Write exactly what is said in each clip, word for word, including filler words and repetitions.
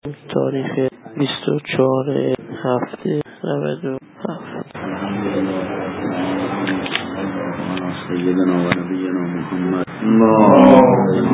تاریخ بیست و چهارم هفته نود و هفت. سیدنا و نبینا محمد اللهم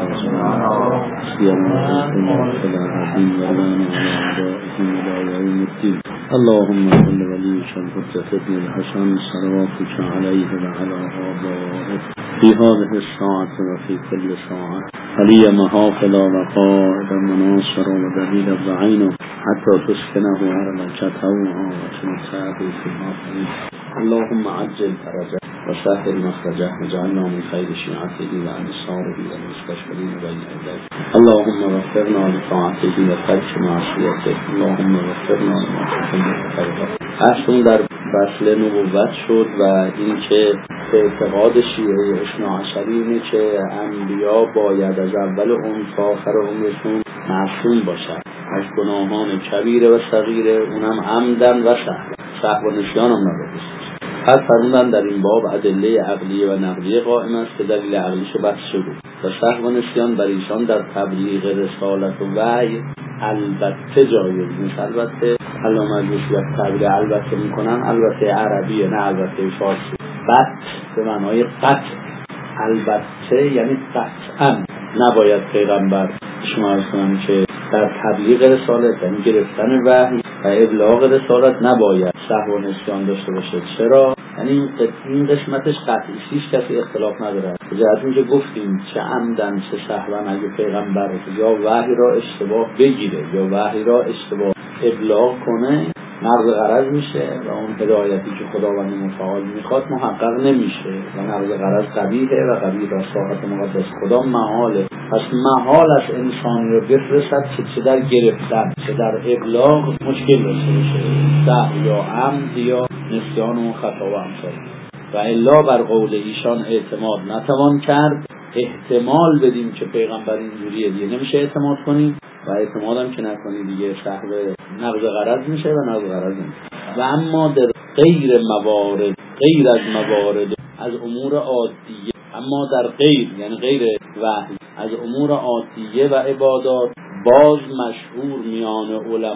اللهم صل وليك الحجة ابن الحسن صلواتك عليه وعلى آبائه في هذه الساعة وفي كل ساعة علي محافل وقائد مناصر ودليل بعينه حتى تسكنه أرضك طوعا وتمتع في الآخرين. اللهم عجل فرجه وسهل مخرجه واجعلنا من خير شيعته وأنصاره والمستشفرين بين يديه. اللهم وفقنا لطاعته وترك معصيته. اللهم وفقنا لما تحب وترضى. اصلا در فصل نبوت شد و این که اعتقاد شیعه اثنا عشری اینه که انبیا باید از اول عمر تا آخر عمرشون معصوم باشن از گناهان کبیره و صغیره، اونم عمدن و سهوا سهو و نسیان هم نباید. پس فرمودن در این باب ادله عقلیه و نقلیه قائم است که دلیل عقلیش بحث شده و سهو و نسیان بر ایشان در تبلیغ رسالت و وحی البته جایز نیست. البته علامه الجوشی تبلیغ البته میکنن، البته عربیه نه البته فارسی. بط به معنای قطع، البته یعنی قطعا نباید پیغمبر شما از کنم که در تبلیغ رسالت یعنی گرفتن وحی و ابلاغ رسالت نباید سهو و نسیان داشته باشه. چرا؟ یعنی این قسمتش قطعی، هیچ کسی اختلاف نداره. جهت اینکه گفتیم چه عمدن چه سهوا اگه پیغمبر یا وحی را اشتباه بگیره یا وحی را اشتباه ابلاغ کنه نقض غرض میشه و اون هدایتی که خداوند متعال میخواد محقق نمیشه و نقض غرض قبیحه و قبیح را ساحت مقدس خدا محاله. پس محال است انسانی رو بفرستد که چه در گرفتن چه در ابلاغ مشکل داشته باشه، سهو یا عمد یا نسیان و خطا و امثال. و الا بر قول ایشان اعتماد نتوان کرد. احتمال بدیم که پیغمبر اینجوریه دیگه نمیشه اعتماد کنیم و اعتمادم که نکنی دیگه سهو نقض غرض میشه و نقض غرض نمیشه. و اما در غیر موارد غیر از موارد از امور عادیه، اما در غیر یعنی غیر وحی از امور عادیه و عبادات باز مشهور میان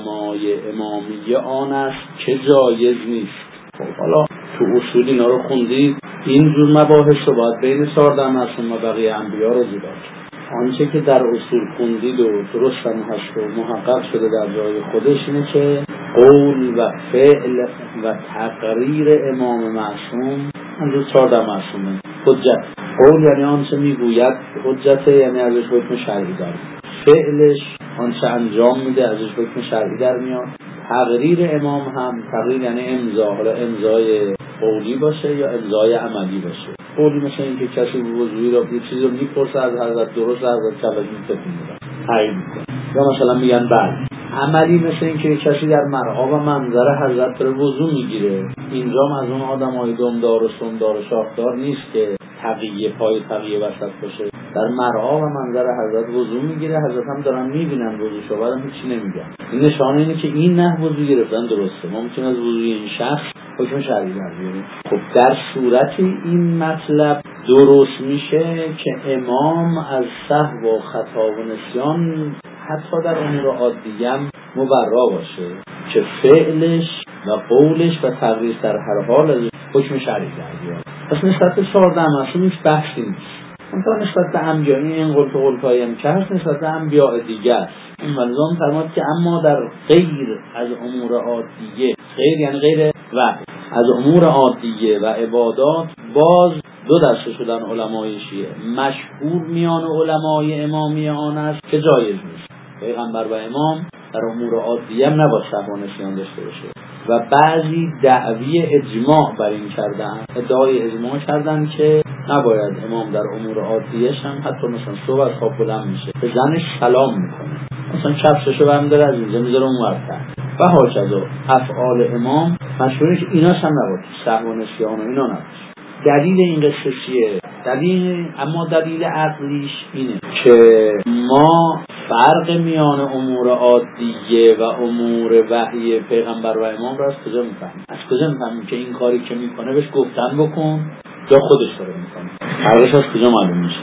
علمای امامیه آن است که جایز نیست. خب حالا تو اصول اینا رو خوندید، این جور مباحث رو باید بین چهارده معصوم و بقیه انبیا رو جدا کنید. آنچه که در اصول خوندید و درست هم هست و محقق شده در جای خودش اینه که قول و فعل و تقریر امام معصوم اندو چهارده معصومه حجت. قول یعنی آنچه میگوید حجت، یعنی ازش حکم شرعی در میاد. فعلش آنچه انجام میده ازش حکم شرعی در میاد. تقریر امام هم تقریر یعنی امضا، حالا امضای قولی باشه یا امضای عملی باشه. قولی مثل این که کسی وضوئی را یه چیزی رو میپرسه از حضرت درست حضرت کلمه تکون میدن تایید میکنه، یا مثلا میگن بله. عملی مثل این که کسی در مرعا و منظر حضرت رو وضو میگیره. اینجا از اون آدمای دمدار و سمدار و شاخدار نیست که تقیه پای تقیه وسط باشه. در مرعا و منظر حضرت وضو میگیره، حضرت هم دارن میبینن وضو شو، بعدم هیچی نمیگن. این نشانه اینه که این نه وضو گرفتن درسته. ما میتونیم از وضوی این شخص حکم شرعی در بیاریم. خب در صورتی این مطلب درست میشه که امام از سهو و خطا و نسیان حتی در امور عادیه هم مبرا باشه که فعلش و قولش و تقریر در هر حال از حکم شرعی در بیاره. پس نسبت به چهارده معصوم هیچ بحثی نیست. اونطور نسبت به انبیا این قول تو قول قایم که هست نسبت به انبیا دیگه است. این منظام فرماد که اما در غیر از امور عادیه، غیر یعنی غیر و از امور عادیه و عبادات باز دو دسته شدن علمای شیعه. مشهور میان علمای امامی آن است که جایز نیست. پیغمبر و امام در امور عادیه هم نباید سهو و نسیان داشته باشه. و بعضی دعوی اجماع بر این کردن، ادعای اجماع کردن که نباید امام در امور عادیه‌ش هم حتی مثلا صبح از خواب بلند میشه به زنش سلام میکنه، مثلا کفششو برمی‌داره از اینجا میذاره اونورتر و هاکذا. افعال امام مشهوره که ایناش هم نباید سهو و نسیان و اینا نباشه. دلیل این قصه چیه؟ دلیل اما دلیل عقلیش اینه که ما فرق میان امور عادیه و امور وحی پیغمبر و امام را از کجا میفهمیم؟ از کجا میفهمیم که این کاری که میکنه بهش گفتن بکن یا خودش داره میکنه؟ فرقش از کجا معلوم میشه؟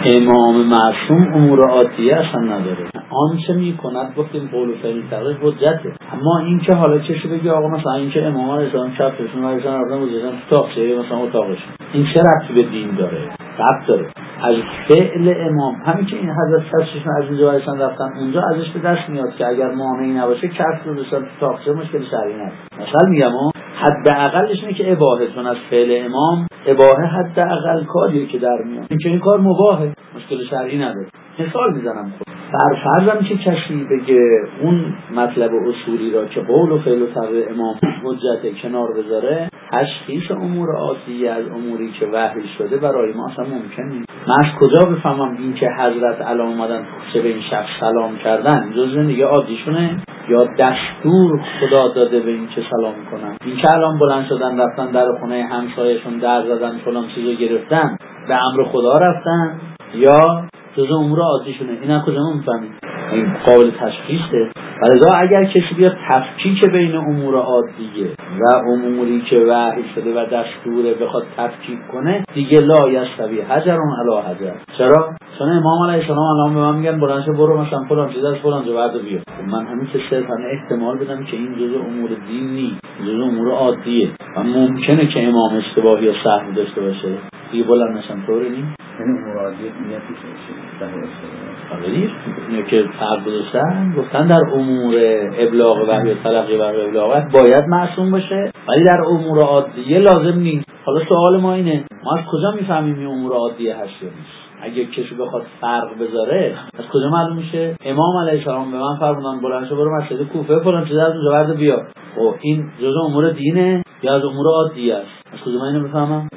امام معصوم امور عادیه اصلا نداره. آنچه میکند گفتیم قول و فعل تقریب حجته. اما این که حالا چه بگی آقا مثلا این که امام اسلام شبشون مثلا رفتن گذاشتن تو تاخچه مثلا اتاقش، این چه ربطی به دین داره؟ ربط داره. از فعل امام همین که این حضرت شبشون از اینجا وایسن رفتن اونجا ازش به دست میاد که اگر مانعی نباشه کف رو بسن تو تاخچه مشکل شرعی نداره. مثلا میگم حداقلش اینه که اباحتون از فعل امام اباحه حداقل کاریه که در میاد. این که این کار مباحه مشکل شرعی نداره. مثال میزنم خود بر فرضم که کسی بگه اون مطلب اصولی را که قول و فعل و تقریر امام حجت کنار بذاره، تشخیص امور عادی از اموری که وحی شده برای ما اصلا ممکن نیست. من از کجا بفهمم این که حضرت الان اومدن چه به این شخص سلام کردن جز زندگی عادیشونه یا دستور خدا داده به این که سلام کنن؟ این که الان بلند شدن رفتن در خونه همسایه‌شون در زدن فلان چیزو گرفتن به امر خدا رفتن یا جز امور عادیشونه؟ اینا کجا میفهمیم؟ این قابل تشخیصه. ولذا اگر کسی بیاد تفکیک بین امور عادیه و اموری که وحی شده و دستوره بخواد تفکیک کنه، دیگه لا یستوی حجرون علی حجر. چرا؟ چون امام علیه السلام الان به من میگن بلند شو برو مثلا فلان چیز از فلان جا بعد بیا. من همین که صرفا احتمال بدم که این جزء امور دین نیست، جزء امور عادیه و ممکنه که امام اشتباهی یا سهو داشته باشه. دیگه بلند نشم طوری نیست. این امور عادیه نیتی میشه. خبری اینه که فرق گذاشتن گفتن در امور ابلاغ وحی و تلقی و ابلاغات باید معصوم باشه، ولی در امور عادیه لازم نیست. حالا سوال ما اینه، ما از کجا میفهمیم این امور عادیه هست یا نیست؟ اگه کسی بخواد فرق بذاره از کجا معلوم میشه؟ امام علیه السلام به من فرمودن بلند شو برو مسجد کوفه فلان چیز از اونجا ورد بیا. خب این جزء امور دینه یا از امور عادیه است؟ از کجا من اینو بفهمم؟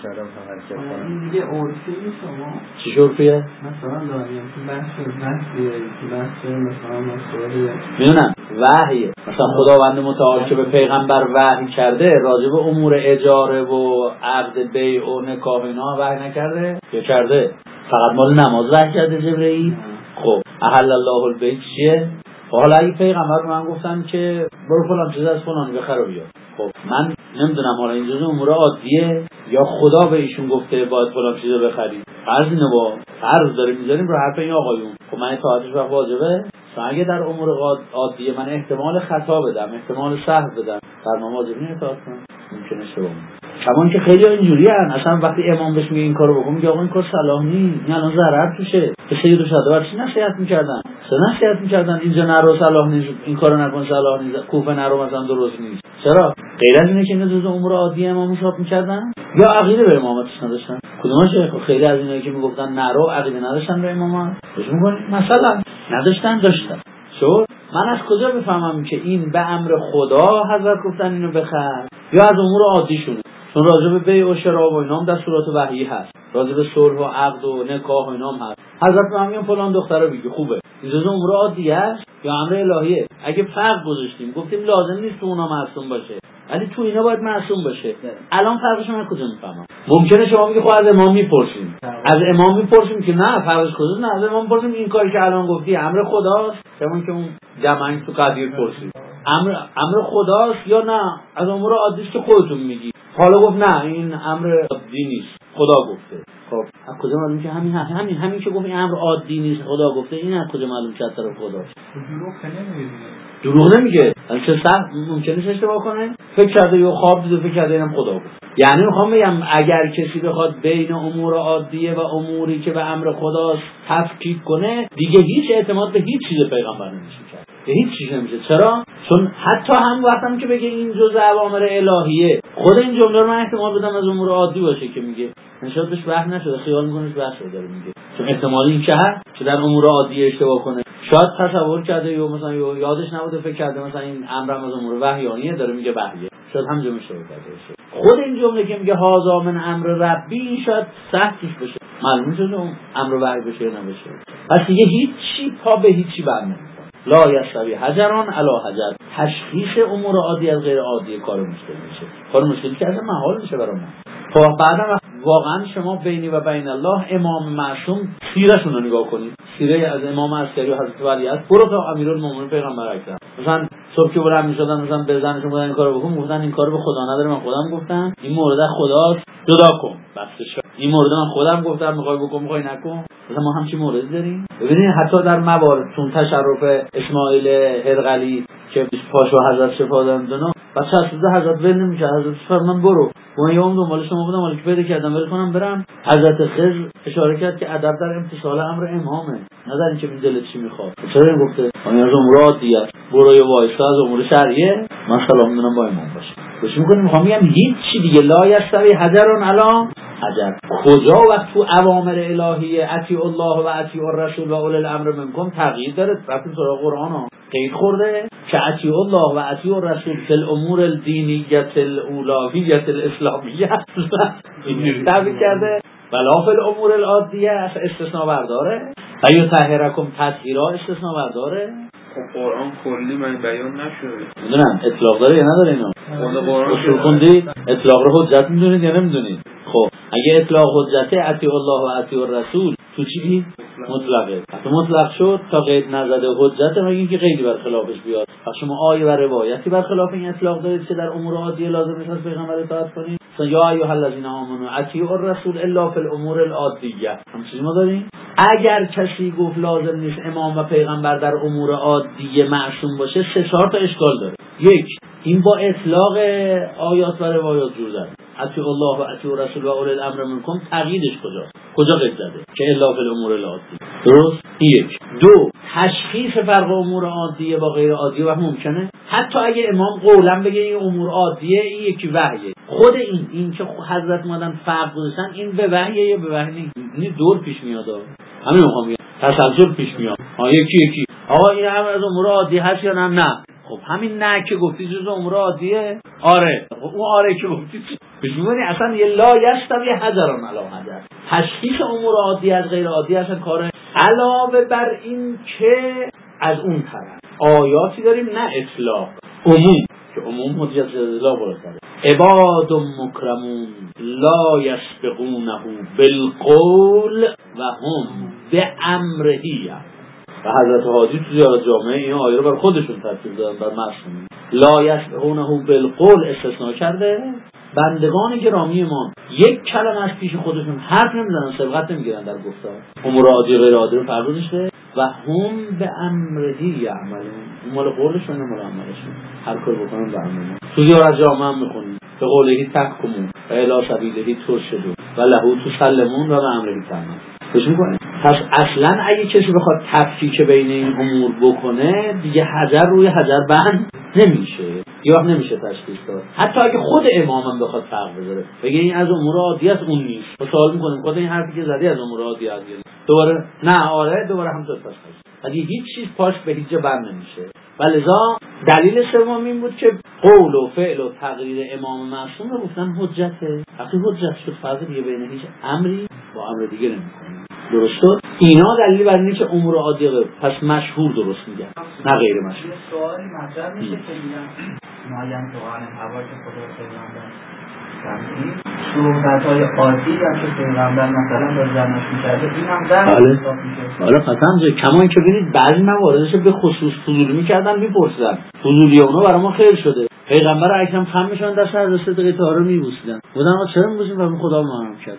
این دیگه عرفی شما چی عرفیه؟ مثلا داریم تو بحث وحیه تو بحث مثلا مسئله میدونم وحیه. مثلا خداوند متعال که به پیغمبر وحی کرده راجع به امور اجاره و عقد بیع و نکاح اینا وحی نکرده؟ یا کرده؟ فقط مال نماز وحی کرده جبرئیل. خب احل الله البیت چیه؟ حالا اگه پیغمبر من گفتن که برو فلان چیز از فلانی بخر و بیار، خب من نمیدونم حالا این جزء امور عادیه یا خدا به ایشون گفته باید فلان چیزو بخری. فرض اینه با فرض داریم میذاریم رو حرف این آقایون. خب من اطاعتش وقت واجبه؟ اگه در امور عادیه من احتمال خطا بدم، احتمال سهو بدم، در ما واجب نیست اطاعت کنم؟ ممکنه اشتباه کنم. همون که خیلی اینجوریه اصلا وقتی امام بهش میگه این کارو بکن میگه آقا این کار صلاح نیست، این الان ضرر توشه. به سید و شهدا چی نصیحت میکردن؟ چه نصیحت میکردن اینجا نرو صلاح نیست، این کارو نکن صلاح نیست، کوفه نرو مثلا درست نیست. چرا؟ غیر از اینه که این جزء امور عادیه امام حساب میکردن یا عقیده به امامتش نداشتن؟ کدومشه؟ خیلی از اینایی که میگفتن نرو عقیده نداشتن به امامت. چه میگن مثلا نداشتن داشتن. شد من از کجا بفهمم که این به امر خدا حضرت گفتن اینو بخر یا از امور عادیشونه؟ چون راجع به بیع و شرا و اینا هم دستورات وحی هست، راجع به صلح و عقد و نکاح و اینا هم هست. حضرت به همین فلان دختره بگه خوبه، این جزء امور عادیه است یا امر الهیه؟ اگه فرق گذاشتیم گفتیم لازم نیست تو اونا معصوم باشه ولی تو اینا باید معصوم باشه، الان فرقش من کجا میفهمم؟ ممکنه شما میگی خب از امام میپرسیم، از امام میپرسیم که نه فرقش کجاست؟ نه از امام میپرسیم این کاری که الان گفتی امر خداست، همون که اون جمعی تو قدیر پرسید امر امر خداست یا نه از امور عادیش که خودتون میگی؟ حالا گفت نه این امر عادی نیست خدا گفته. خب از کجا معلوم که همین همین همین که گفت این امر عادی نیست خدا گفته، این از کجا معلوم که از طرف خداست؟ دروغ نمیگه. دروغ نمیگه. چه سر ممکنه اشتباه کنه؟ فکر کرده یا خواب دیده فکر کرده اینم خدا گفت. یعنی میخوام بگم اگر کسی بخواد بین امور عادیه و اموری که به امر خداست تفکیک کنه دیگه هیچ اعتماد به هیچ چیز پیغمبر نمیشه کرد، به هیچ چیز نمیشه. چرا؟ چون حتی هم وقتم که بگه این جزء اوامر الهیه، خود این جمله رو من احتمال بدم از امور عادی باشه که میگه نشاط بهش بحث نشده، خیال میکنه بحث شده داره میگه، چون احتمالی این که هست که در امور عادی اشتباه کنه. شاید تصور کرده یا مثلا یادش نبوده فکر کرده مثلا این امرم از امور وحیانیه داره میگه وحیه، شاید همینجا میشه کرده باشه. خود این جمله که میگه هاذا من امر ربی شاید سختش بشه، معلوم شده اون امر وحی بشه یا نباشه. پس دیگه هیچی پا به هیچی بر نمی‌کنه. لا یستوی حجران علی حجر. تشخیص امور عادی از غیر عادی کار مشکل میشه، کار مشکلی که اصلا محال میشه برام. خب بعدا واقعا شما بینی و بین الله امام معصوم سیره‌شون رو نگاه کنید، سیره از امام عسکری و حضرت ولی است، برو تا امیرالمومنین پیغمبر اکرم مثلا صبح که برام میشدن مثلا به زنشون گفتن این کارو بکن، گفتن این کارو به خدا نداره من خودم گفتم این مورد خداست جدا کن، بس این مورد من خودم گفتم میخوای بکن میخوای نکن. مثلا ما همچین موردی داریم. ببینید حتی در موارد چون تشرف اسماعیل هرقلی که پاشو حضرت شفا دادن دنا بس اصلا حضرت ول نمیشه. حضرت فرمان برو من یوم دنبال شما بودم ولی که پیدا کردم ول کنم برم. حضرت خضر اشاره کرد که ادب در امتثال امر امامه، نه در اینکه این دلت چی میخواد. چرا این گفته آیا از امور عادیه برو یا وایسا از امور شرعیه من سلام میدونم با امام باشه. بهش میگم میخوام میگم هیچ چی دیگه لا یستوی حجرون علی حجر. کجا وقت تو اوامر الهیه اطیع الله و اطیع الرسول و اولی الامر منکم تغییر داره؟ رفتیم سراغ قرآن ها قید خورده که اطیع الله و اطیع الرسول فی الامور الدینیه الاولویه الاسلامیه اینجوری تعبیر کرده. ولا فی الامور العادیه استثناء برداره و یطهرکم تطهیرا استثناء برداره. خب قرآن کلی من بیان نشده. میدونم اطلاق داره یا نداره اینا؟ خود قرآن اصول خوندید اطلاق رو حجت میدونید یا نمیدونید؟ خب اگه اطلاق حجته اطیع الله و اطیع الرسول تو چی؟ مطلقه. تو مطلق شد تا قید نزده حجته مگه اینکه قیدی بر خلافش بیاد. پس شما آیه و روایتی بر خلاف این اطلاق دارید که در امور عادیه لازم نیست از پیغمبر اطاعت کنید. یا ایها الذین آمنوا اطیعوا الرسول الا فی الامور العادیه. هم چیزی ما داریم. اگر کسی گفت لازم نیست امام و پیغمبر در امور عادیه معصوم باشه سه چهار تا اشکال داره. یک، این با اطلاق آیات و روایات جور داره. اطیع الله و اطیع الرسول و اولی الامر منکم تقییدش کجاست؟ کجا قید زده که الا فی الامور العادیه؟ درست؟ یک. دو، تشخیص فرق امور عادیه با غیر عادیه و ممکنه حتی اگه امام قولا بگه این امور عادیه این یکی وحیه. خود این این که حضرت مادن فرق گذاشتن این به وحیه یا به وحی نیست. این دور پیش میاد. همین میخوام بگم تسلسل پیش میاد. ها یکی یکی آقا این هم از امور عادیه هست یا نه؟ نه. خب همین نه که گفتی جز امور عادیه؟ آره. خب اون آره که گفتی ببینید اصلا یه لا یستوی حجرون علی حجر. تشخیص امور عادی از غیر عادی اصلا کار علاوه بر این که از اون طرف آیاتی داریم نه اطلاق عموم که عموم حجت لا بالاتره. عباد مکرمون لا یسبقونه بالقول و هم بامرهی. و حضرت حاجی تو زیارت جامعه این آیه رو بر خودشون ترتیب دادن بر معصومین. لا یسبقونه بالقول استثناء کرده. بندگان گرامی ما یک کلمه از پیش خودشون حرف نمیزنن، سبقت نمیگیرن در گفتار. امور عادی غیر عادی رو فرق گذاشته و هم به امرهی یعملون. اون مال قولشون نه مال عملشون. هر کار بکنن به امرشون. تو زیارت جامعه هم میخونیم به قولهی تحکمون و الی سبیلهی ترشدون و لهو تسلمون و به امرهی تعملون. خوش میکنه. پس اصلا اگه کسی بخواد تفکیک بین این امور بکنه دیگه حجر روی حجر بند نمیشه یا وقت نمیشه تشخیص داد. حتی اگه خود امامم بخواد فرق بذاره بگه این از امور عادی است اون نیست. ما سوال میکنیم خود این حرفی که زدی از امور عادی است دوباره نه آره دوباره هم تشخیص. اگه هیچ چیز پاش به هیچ جا بند نمیشه. ولذا دلیل سوم این بود که قول و فعل و تقریر امام معصوم رو گفتن حجته. وقتی حجت شد فرق دیگه بین هیچ امری با امر دیگه نمیکنه. درسته؟ اینا دلیل بر اینه که امور عادیه پس مشهور درست میگن نه غیر مشهور. سوالی مطرح میشه که میگن مایم سوال هوا که خدا پیغمبر این صحبت‌های عادی هم که پیغمبر مثلا با زنش می‌کرده این هم در حساب میشه. حالا قطعا جه کما این که ببینید بعضی مواردش به خصوص فضولی می‌کردن می‌پرسیدن. فضولی اونا برای ما خیر شده. پیغمبر اکرم خم میشن دست از صدقه طاهر میبوسیدن. بودن ما چرا میبوسیم برای خدا محرم کرد.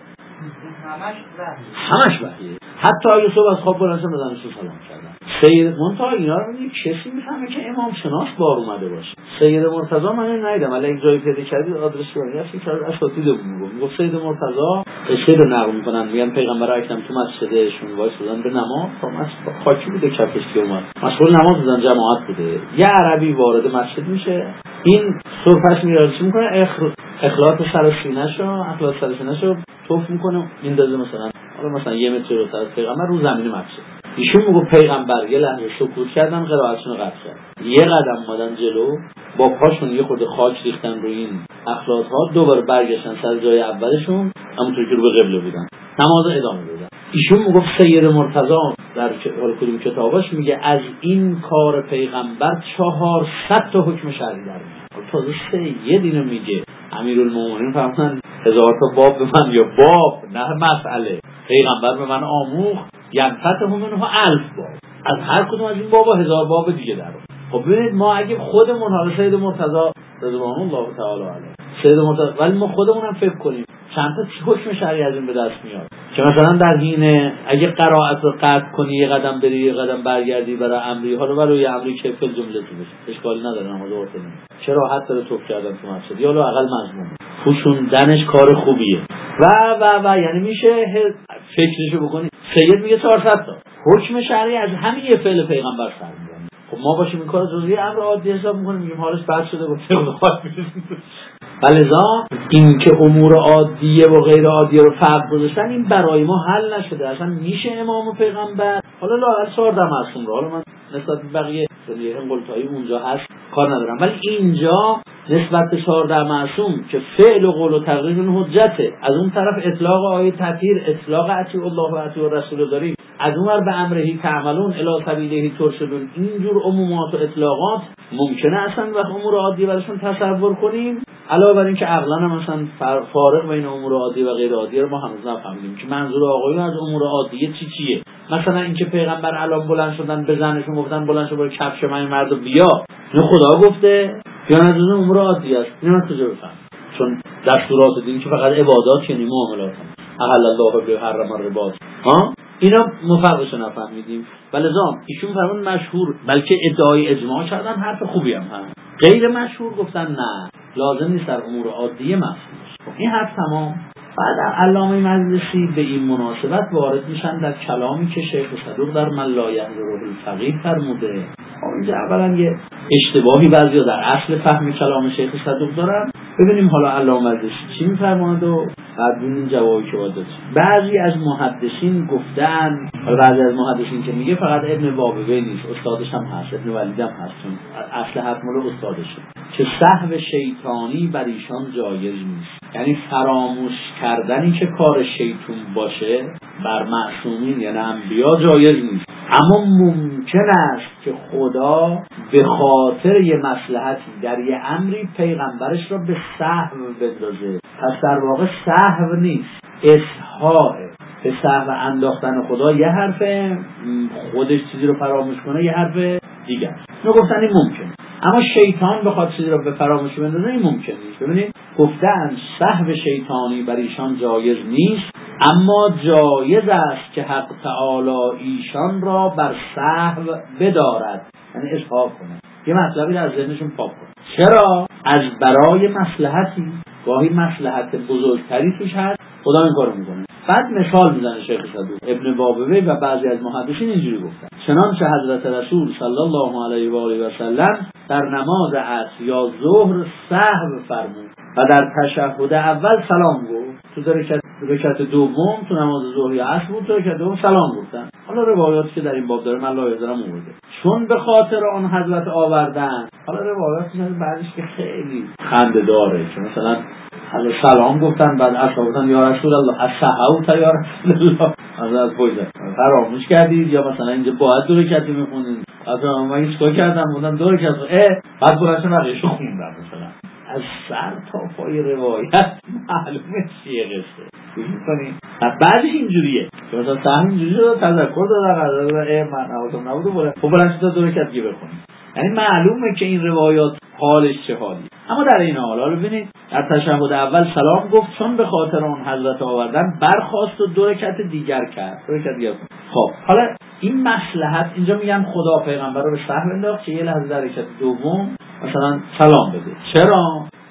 همش وحی. همش وحیه. حتی اگه صبح از خواب بلند شدن بدنشون سلام کردن. سید منتها اینا رو میگه کسی میفهمه که امام شناس بار اومده باشه. سید مرتضی من ندیدم ولی اگه جایی پیدا کردید آدرس رو هست که از اساتیدمون میگم. میگه سید مرتضی قصه رو نقل میکنن میگن پیغمبر اکرم تو مسجدشون وایسادن به نماز تا مسجد خاکی بوده کفش که اومد. مسئول نماز بودن جماعت بوده. یه عربی وارد مسجد میشه این سرفش میاره چی میکنه اخ... اخلاط سر سینه‌شو اخلاط سر سینه‌شو توف میکنه میندازه مثلا حالا مثلا یه متر رو سر پیغمبر رو زمین مسجد. ایشون میگه پیغمبر یه لحظه سکوت کردن قرائتشون رو قطع کرد. یه قدم اومدن جلو با پاشون یه خورده خاک ریختن روی این اخلاط ها دوباره برگشتن سر جای اولشون همونطور که رو به قبله بودن نماز ادامه دادن. ایشون میگه سید مرتضی در کدوم کتاباش میگه از این کار پیغمبر چهارصد تا حکم شرعی در میاد. تازه سید اینو میگه امیرالمومنین فرمودن هزار تا باب به من یا باب نه مسئله پیغمبر به من آموخت ینفتح منه الف باب از هر کدوم از این بابا هزار باب دیگه در. خب ببینید ما اگه خودمون حالا سید مرتضی رضوان الله تعالی علیه سید مرتضی ولی ما خودمون هم فکر کنیم چند تا حکم شرعی از این به دست میاد که مثلا در حین اگه قرائت رو قطع کنی یه قدم بری یه قدم برگردی برای امری، حالا برای امری که فل جمله تو بشه اشکالی نداره، نماز وقت نمیشه، چه راحت داره توپ کردن تو مسجد یا لا اقل مضمون پوشوندنش کار خوبیه و و و یعنی میشه فکرشو بکنی. سید میگه چهارصد تا حکم شرعی از همین یه فعل پیغمبر سر میاد. خب ما باشیم این کار جزئی امر عادی حساب میکنیم، میگیم حالش بد شده گفته خواهد ولذا این که امور عادیه و غیر عادیه رو فرق گذاشتن این برای ما حل نشده. اصلا میشه امام و پیغمبر حالا لااقل چهارده معصوم رو، حالا من نسبت به بقیه سریه قلتایی اونجا هست کار ندارم، ولی اینجا نسبت به چهارده معصوم که فعل و قول و تقریر اون حجته، از اون طرف اطلاق آیه تطهیر، اطلاق اطیع الله و اطیع الرسول داریم، از اون ور به امرهی تعملون الی سبیله ترشدون. اینجور عمومات و اطلاقات ممکنه اصلا وقت امور عادی براشون تصور کنیم، علاوه بر این که عقلا هم مثلا فارق بین امور عادی و غیر عادی رو ما هنوز نفهمیدیم که منظور آقایون از امور عادیه چی چیه. مثلا اینکه پیغمبر الان بلند شدن به زنشون گفتن بلند شو برو کفش من مردو بیا، اینو خدا گفته یا نه جزء امور عادی است؟ اینو من کجا بفهم؟ چون دستورات دین که فقط عبادات یعنی معاملات احل الله به حرم الربا ها، اینا مفرقش نفهمیدیم. ولذا ایشون فرمون مشهور بلکه ادعای اجماع کردن حرف خوبی هم هست، غیر مشهور گفتن نه لازم نیست در امور عادیه مفهوم. این حرف تمام. بعد علامه مجلسی به این مناسبت وارد میشن در کلامی که شیخ صدوق در من لا یحضره الفقیه فرموده. اینجا اولا یه اشتباهی بعضیا در اصل فهم کلام شیخ صدوق دارن. ببینیم حالا علامه مجلسی چی میفرماند و بعد ببینیم جوابی که باید داد. بعضی از محدثین گفتن، بعضی از محدثین که میگه فقط ابن بابوی نیست، استادش هم هست، ابن ولید هم هست، چون اصل حرف مال استادشه، که سهو شیطانی بر ایشان جایز نیست. یعنی فراموش کردنی که کار شیطون باشه بر معصومین یعنی انبیا جایز نیست، اما ممکن است که خدا به خاطر یه مصلحتی در یه امری پیغمبرش را به سهو بندازه. پس در واقع سهو نیست، اسهاء. به سهو انداختن خدا یه حرفه، خودش چیزی رو فراموش کنه یه حرف دیگه است. اینو گفتن این ممکنه، اما شیطان بخواد چیزی رو به فراموش بندازه این ممکن نیست. ببینید گفتن سهو شیطانی بر ایشان جایز نیست، اما جایز است که حق تعالی ایشان را بر سهو بدارد، یعنی اسحاق کنه، یه مطلبی از ذهنشون پاک کنه. چرا؟ از برای مصلحتی، گاهی مصلحت بزرگتری توش هست، خدا این کارو میکنه. بعد مثال میزنه شیخ صدوق، ابن بابوی و بعضی از محدثین اینجوری گفتن. چنانچه حضرت رسول صلی الله علیه و آله و سلم در نماز عصر یا ظهر سهو فرمود و در تشهد اول سلام گفت. تو در رکعت دوم تو نماز ظهر یا عصر بود، تو رکعت دوم سلام گفتن. حالا روایاتی که در این باب داره من لایه دارم آورده، چون به خاطر آن حضرت آوردن. حالا روایاتی که بعدش که خیلی خنده داره، که مثلا حالا سلام گفتن بعد اصلا گفتن یا رسول الله السهو تا یا رسول الله از بوده فراموش کردید، یا مثلا اینجا باید دو رکعتی میخونید، اصلا من هیچ کار کردم بودن دو رکعت اه بعد براشون بقیه‌شو خوندم. مثلا از سر تا پای روایت معلومه چیه قصه. گوش می‌کنی؟ بعدش اینجوریه که مثلا سهم اینجوری شده تذکر دادن اه من حواسم نبوده بوده خب براشون دو رکعت دیگه بخونید. یعنی معلومه که این روایات حالش چه حالی. اما در این حال حالا ببینید در تشهد اول سلام گفت، چون به خاطر اون حضرت آوردن برخاست و دو رکعت دیگر کرد. دو رکعت دیگر کرد. خب حالا این مصلحت اینجا میگن خدا پیغمبر رو به سهو انداخت که یه لحظه در رکعت دوم مثلا سلام بده. چرا؟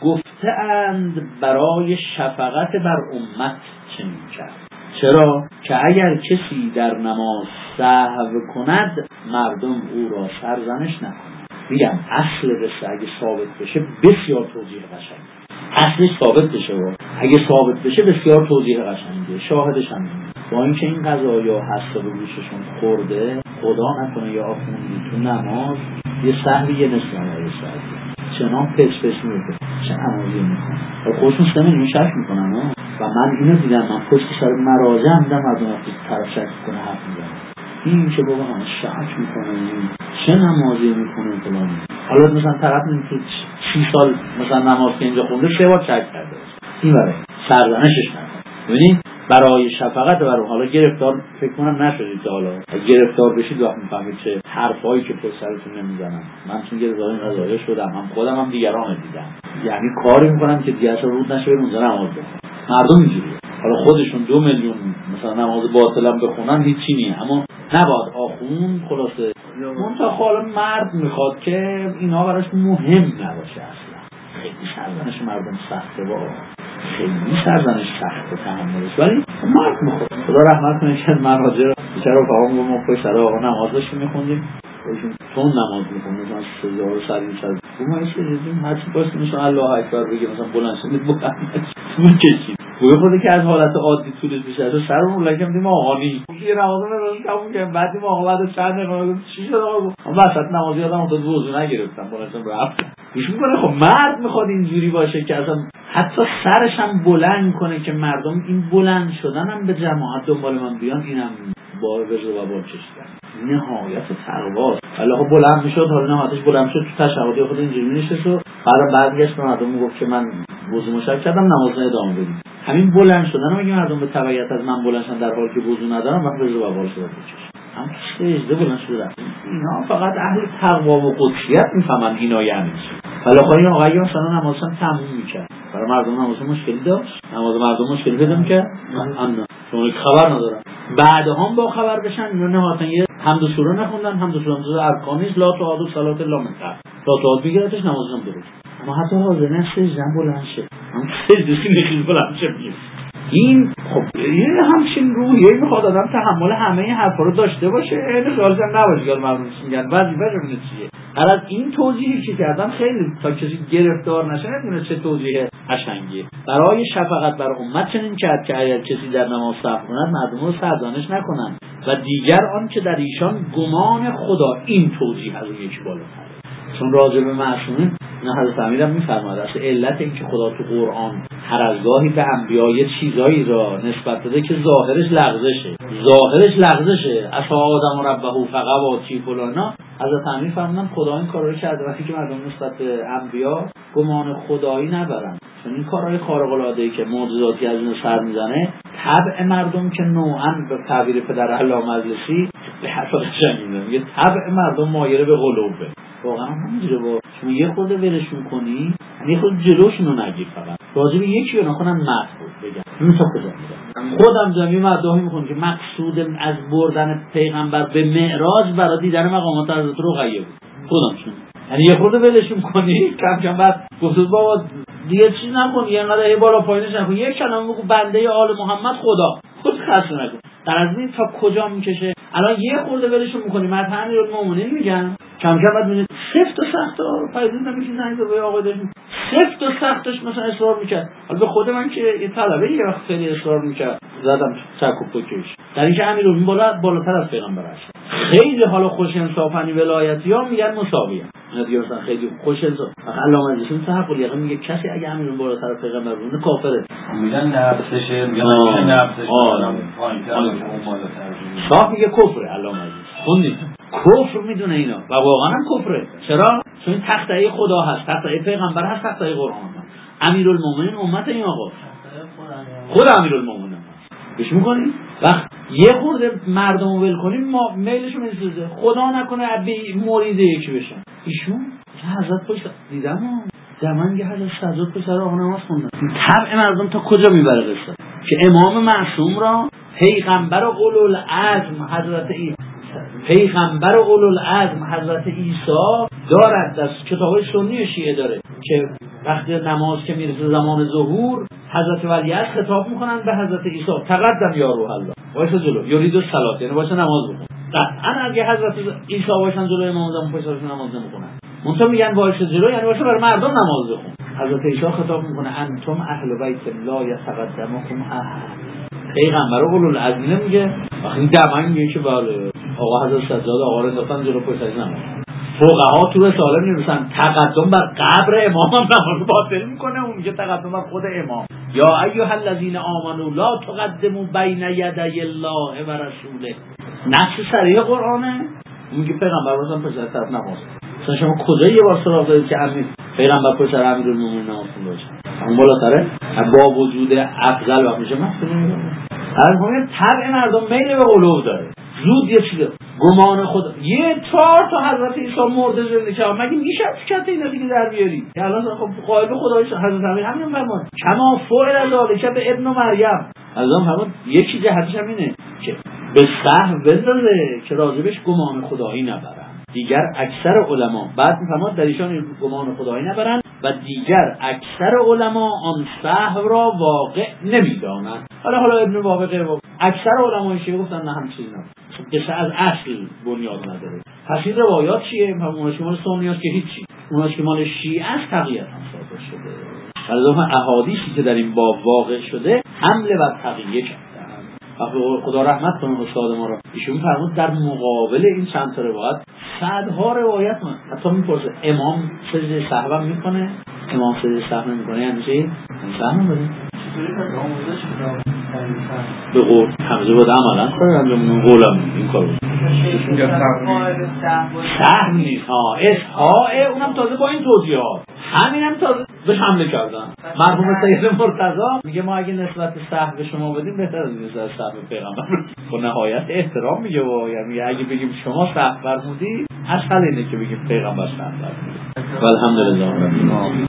گفتند برای شفقت بر امت چنین کرد. چرا؟ که اگر کسی در نماز سهو کند مردم او را سرزنش نکنند. میگم اصل قصه اگه ثابت بشه بسیار توضیح قشنگه. اصلش ثابت بشه و اگه ثابت بشه بسیار توضیح قشنگه. شاهدش هم با اینکه این قضایا هست و به گوششون خورده، خدا نکنه یا آخوندی تو نماز یه سهوی یه نصف نمازی سهوی چنان پچ پچ میده چه نمازی میکنه و خودشون سمه نیمه شک میکنن و من اینو دیدم. من پشت سر مراجع هم دیدم مردم وقتی طرف شک میکنه حرف میزنه این که بابا همه شک میکنه چه نمازی میکنه فلانی. حالا مثلا طرف نمیتونه سی سال مثلا نماز که اینجا خونده سه بار شک کرده این برای سرزنشش نکنه. ببینید برای شفقت برای حالا گرفتار فکر کنم نشدید تا حالا گرفتار بشید وقت میفهمید چه حرفایی که پشت سرتون نمیزنن. من چون گرفتار این قضایا شدم، هم خودم هم دیگران دیدم، یعنی کاری میکنم که دیگه اصلا رود نشه بریم اونجا نماز بخونم. مردم اینجوریه. حالا خودشون دو میلیون مثلا نماز باطلم بخونن هیچی نیه، اما نباید آخون خلاصه منطقه حالا مرد میخواد که اینا براش مهم نباشه. اصلا خیلی سرزنش مردم سخته، با خیلی سرزنش سخته تحملش، ولی مرد میخواد. خدا رحمت کنه که من راجع بیچاره بابام گفت ما پشت سر آقا نماز داشتیم میخوندیم، خودشون تون نماز میخوندیم، مثلا سجده رو سر این سر ما ایش دیدیم هر چی باشه میشه الله اکبر بگه، مثلا بلند شدید بلند میکشید گویا خود که از حالت عادی طولش میشه تو سرمون لکم دیدیم آقانی یه نماز رو تموم کردیم، بعد ما آقا بعد چند دقیقه چی شد آقا من وسط نماز یادم افتاد وضو نگرفتم بلندم رفتم. گوش میکنه خب مرد میخواد اینجوری باشه که اصلا حتی سرش هم بلند کنه که مردم این بلند شدن هم به جماعت دنبال من بیان، اینم با وجه و با چشیدن نهایت تقواست. حالا خب بلند میشد، حالا نهایتش بلند شد تو تشهدی خود اینجوری نشست و بعد برگشت به مردم میگفت که من وضو مشک کردم نماز ادامه بدیم. همین بلند شدن میگه مردم به تبعیت از من بلند شدن در حالی که وضو ندارم وقت وجه و با شده بچش هم سجده بلند شده. اینا فقط اهل تقوا و قدسیت میفهمن اینا یعنی چی. حالا خواهی آقا اگه مثلا نمازشان تموم میکرد برای مردم نماز مشکلی داشت، نماز مردم مشکلی پیدا میکرد، نه چون خبر ندارم. بعد هم با خبر بشن اینا نهایتا یه حمد و سوره نخوندن، حمد و سوره جزء ارکانش لا تعاد و صلات الا من قبل لا تعاد میگیرتش نمازشون درست، اما حتی حاضر نه سجده بلند شه، هم سجده نخیز بلند شه. این خب یه همچین روحیه میخواد آدم تحمل همه این حرفا رو داشته باشه، این خیالش هم نباشه که مردم میگن وظیفه‌شون چیه. هر از این توضیحی که کردم خیلی تا کسی گرفتار نشه نمیدونه چه توضیح قشنگیه. برای شفقت بر امت چنین کرد که اگر کسی در نماز سهو کند مردم رو سرزنش نکنند و دیگر آن که در ایشان گمان خدا. این توضیح از اون یکی بالاتره، چون راجع به معصومین نه حضرت امیر هم میفرماد اصل علت این که خدا تو قرآن هر از گاهی به انبیا یه چیزایی را نسبت داده که ظاهرش لغزشه ظاهرش لغزشه اصلا آدم و ربهو فقواتی فلانا. حضرت امیر فرمودن خدا این کارا رو کرده وقتی که مردم نسبت به انبیا گمان خدایی نبرن، چون این کارهای خارق العاده ای که معجزاتی از اون سر میزنه طبع مردم که نوعا به تعبیر پدر علامه مجلسی به حرف قشنگ میگه طبع مردم مایل به غلوبه. واقعا همینجوره، با شما یه خورده ولشون کنی یه خورده جلوشون رو نگیر، فقط راجع به یکی رو نکنن محفوظ بگم این تا کجا میگم. خودم جمعی مداهی میکنم که مقصود از بردن پیغمبر به معراج برای دیدن مقامات حضرت رقیه بود. خودم شون یعنی یه خورده ولشون کنی کم کم بعد گفتید بابا دیگه چیز نکنی، اینقدر یه بالا پایینش نکنی، یک کلمه بگو بنده آل محمد خدا، خود خسته نکن. در از این تا کجا میکشه. الان یه خورده ولشون میکنی مثلا امیرالمومنین میگن کم کم بعد میگه سفت و سخت ها پیدا نمیشه زنگ به آقا داشتیم سفت و سختش مثلا اصرار میکرد. البته خود من که یه طلبه یه وقت خیلی اصرار میکرد زدم چک و پوکش در اینکه امیرالمومنین بالا بالاتر از پیغمبر است. خیلی حالا خوش انصافانی ولایتی ها میگن مساویه، اینا دیگه مثلا خیلی خوش انصاف. علامه مجلسی تحقق یقین میگه کسی اگه امیرالمومنین بالاتر از پیغمبر بود کافره. میگن نفسشه، میگن نفسشه پایینتر اون بالاتر. صاحب میگه کفره. علامه مجلسی خوندید کفر میدونه اینا و واقعا هم کفره. چرا؟ چون این تخته خدا هست، تخته پیغمبر هست، تخته قرآن هست. امیرالمومنین امت این آقا خود امیرالمومنین بهش میکنیم وقت یه خورده مردم رو ول کنیم ما میلشون میسوزه. خدا نکنه ابی مرید یکی بشن. ایشون حضرت پشت دیدم زمان که حضرت سجاد پشت سر آقا نماز خوندن. طبع مردم تا کجا میبره قصه که امام معصوم را پیغمبر اولوالعزم حضرت ای پیغمبر اولوالعزم حضرت عیسی دارد، در کتاب‌های سنی شیعه داره که وقتی نماز که میرسه زمان ظهور حضرت ولیعصر خطاب میکنن به حضرت عیسی تقدم یا روح الله وایسا جلو یرید الصلاه، یعنی وایسا نماز بخون. قطعا اگه حضرت عیسی وایسن جلوی امام زمان پشتشون نماز نمیکنن، منتها میگن وایسا جلو یعنی وایسا برای مردم نماز بخون. حضرت عیسی خطاب میکنه انتم اهل بیت لا یتقدمکم احد. پیغمبر اولوالعزم میگه وقتی دمن میگه که بله آقا حضرت سجاد آقا رو دادن جلو پشتش نماز. فقها تو رساله می‌نویسن تقدم بر قبر امام هم نماز باطل میکنه. اون میگه تقدم بر خود امام. یا ایها الذین آمنوا لا تقدموا بین یدی الله و رسوله. نص صریح قرآنه. میگه پیغمبر واسه پشت طرف نماز. مثلا شما کجا یه بار سراغ دارید که امیر پیغمبر پشت سر امیرالمومنین نماز باشه؟ اون بالاتره با وجود افضل وقت میشه مثلا البته طبع مردم میل به قلوب داره. زود یه چیز گمان خدا یه چهار تا حضرت عیسی مرده زنده کرد، مگه میشه چت اینا دیگه در بیاری؟ که الان خب قائل خدایش حضرت امیر همین فرمود کما فعل ذالک به ابن مریم. الان فرمود یکی جهتش هم اینه که به سهو بندازه که راجبش گمان خدایی نبرن. دیگر اکثر علما بعد میفرماد در ایشان گمان خدایی نبرن و دیگر اکثر علما آن سهو را واقع نمیدانند. حالا حالا ابن واقع اکثر علمای شیعه گفتن نه همین چیزی نه، قصه از اصل بنیاد نداره. پس این روایات چیه؟ اوناش که مال سنیاست که هیچی، اوناش که مال شیعه است تقییت هم صادر شده. ولی احادیثی که در این باب واقع شده حمله بر تقییه کرد. خدا رحمت کنه استاد ما را، ایشون فرمود در مقابل این چند تا روایت صدها روایت من حتی میپرسه امام سجده سهو میکنه، امام سجده سهو نمیکنه یعنی چی؟ سهو بده به قول همزه باید عملا کنه من قولم این کارو سهو نیست ها اسحاء اونم تازه با این توضیحات همین هم تازه به حمله کردن. مرحوم سید مرتضی میگه ما اگه نسبت سهو به شما بدیم بهتر از نسبت سهو به پیغمبر. با نهایت احترام میگه و یعنی اگه بگیم شما سهو فرمودی اسهل اینه که بگیم پیغمبر سهو فرمودی. والحمدلله.